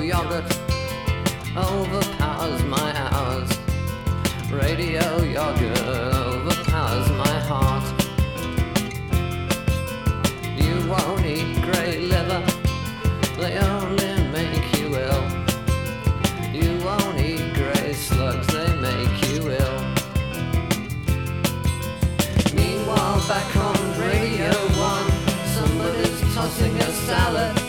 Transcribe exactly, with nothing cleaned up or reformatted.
yogurt overpowers my hours. Radio yogurt overpowers my heart. You won't eat grey liver, they only make you ill. You won't eat grey slugs, they make you ill. Meanwhile back on Radio One, somebody's tossing a salad